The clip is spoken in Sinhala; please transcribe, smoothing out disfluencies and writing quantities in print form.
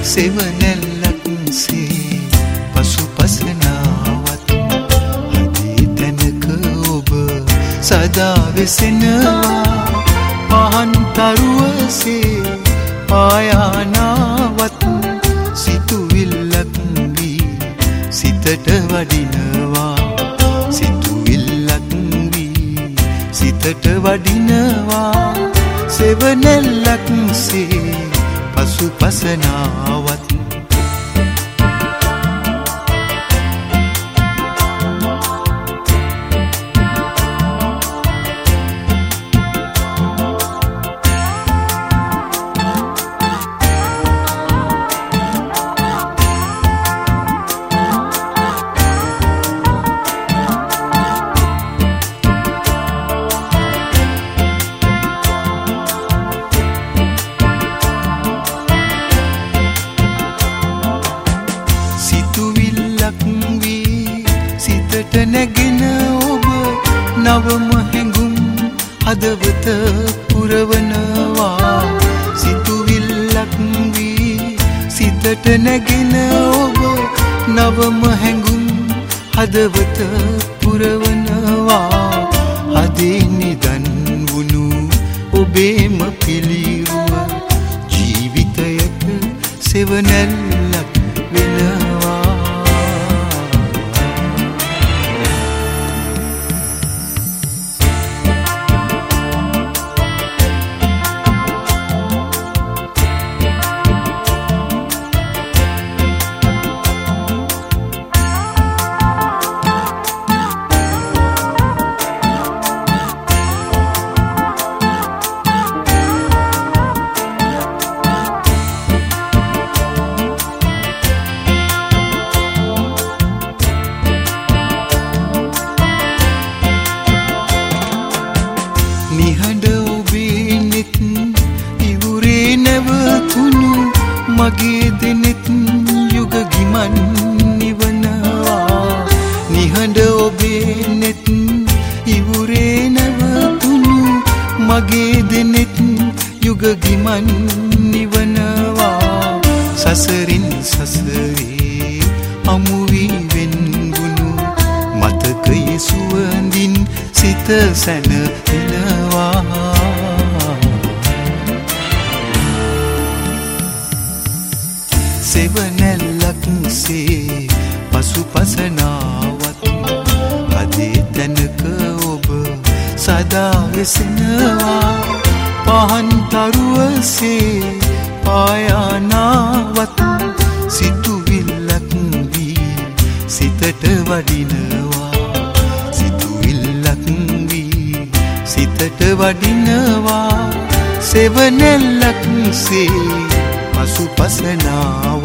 සෙවණැල්ලක් සේ පසුපසනාවත් හදේ තැනක ඔබ සදා වෙසෙනවා පහන් තරුවසේ පායානාවත් සිතුවිල්ලක් වී සිතට වඩිනවා සිතුවිල්ලක් වී සිතට වඩිනවා සෙවණැල්ලක් සේ පසුපසනාවත් නැගෙන ඔබ නවම හැඟුම් හදවත පුරවනවා සිතුවිල්ලක් වී සිතට නැගෙන ඔබ නවම හැඟුම් හදවත පුරවනවා හදේ නිදන් වුණු ඔබේම පිළිරුව ජීවිතයට සෙවණැල්ලක් වෙනවා නිහඬ ඔබේ නෙත් ඉවුරේ නැවතුණු මගේ දෙනෙත් යුග ගිමන් නිවනවා නිහඬ ඔබේ නෙත් ඉවුරේ නැවතුණු මගේ දෙනෙත් යුග ගිමන් නිවනවා සසරින් සසරේ අමු වී වෙන්වුණු මතකයේ සුවඳින් සිත සැනහෙනවා සෙවණැල්ලක් සේ පසුපසනාවත් හදේ තැනක ඔබ සදා වෙසෙනවා පහන් තරුවසේ පායානාවත් සිතුවිල්ලක් වී සිතට වඩිනවා සිතට වඩිනවා සෙවණැල්ලක් සේ පසුපසනාව